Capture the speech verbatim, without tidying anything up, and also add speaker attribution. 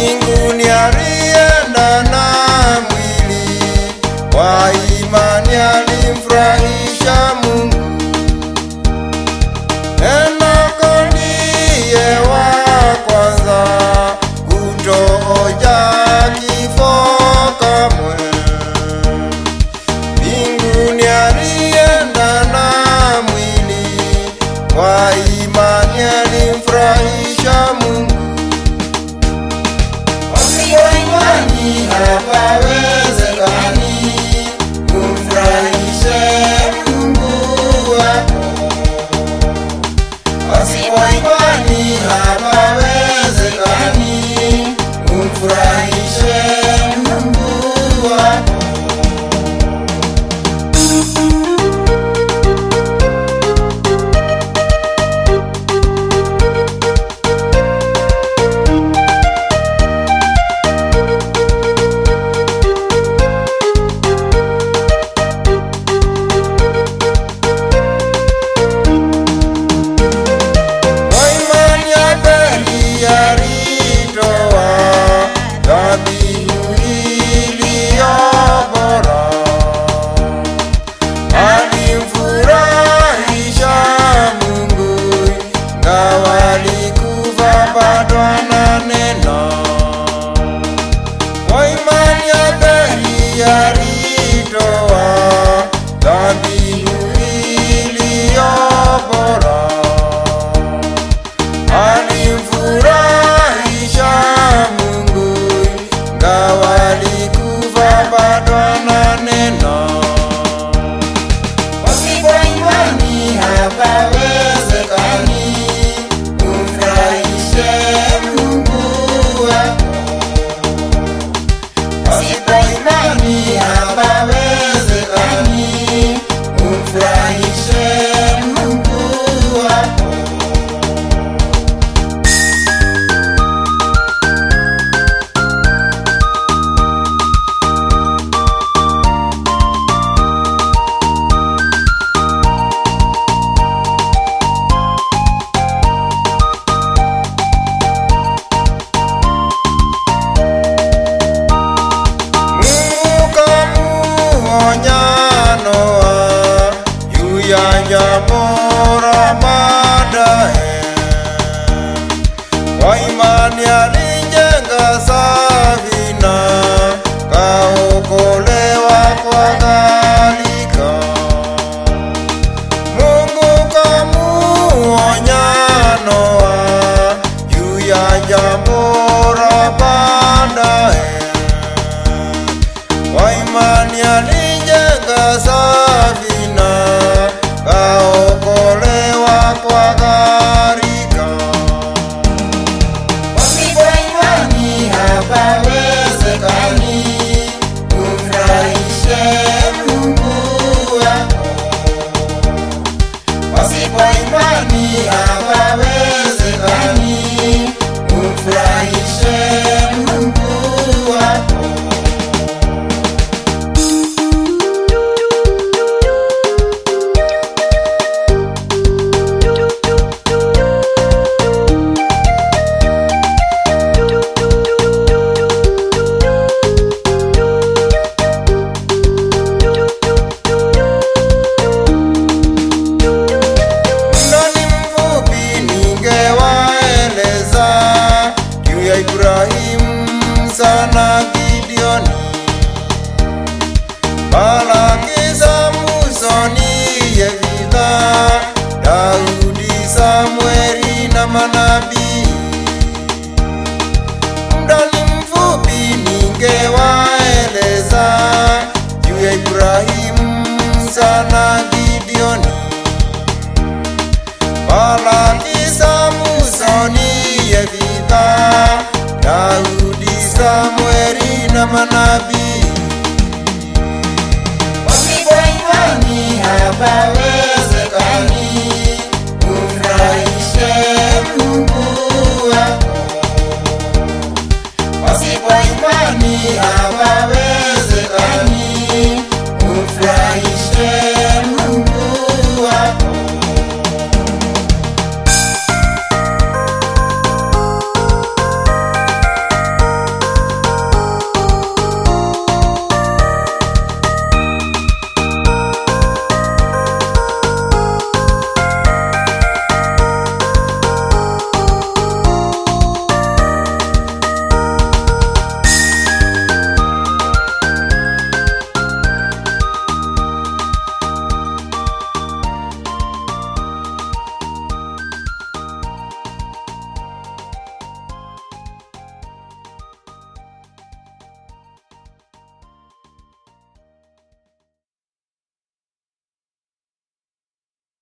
Speaker 1: mbinguni alienda na mwili, kwa imani alimfurahisha Mungu. Enoko ndiye wa kwanza kutoonja kifo kamwe. Mbinguni alienda na mwili, kwa imani alimfurahisha Mungu. Pasipo imani hapawezekani kumfurahisha Mungu wako. Pasipo imani hapawezekani kumfurahisha Mungu wako. Kwa imani alijenga safina, kaokolewa kwa gharika. Mungu kamuonya Noa juu ya jambo la baadaye. Kwa imani alijenga safina, kaokolewa kwa gharika. Pasipo imani hapawezekani kumfurahisha Mungu wako. Pasipo imani hapawezekani kumfurahisha Mungu wako. Sana Gideoni, Balaki, Samsoni, Yefitha, Daudi, Samueli na manabii. Muda ni mfupi ningewaeleza juu ya Ibrahimu, sana Gideoni, Balaki, Samsoni, Yefitha, Daudi, Samueli na manabii. Pasipo imani hapawezekani kumfurahisha Mungu wako. Pasipo imani hapawezekani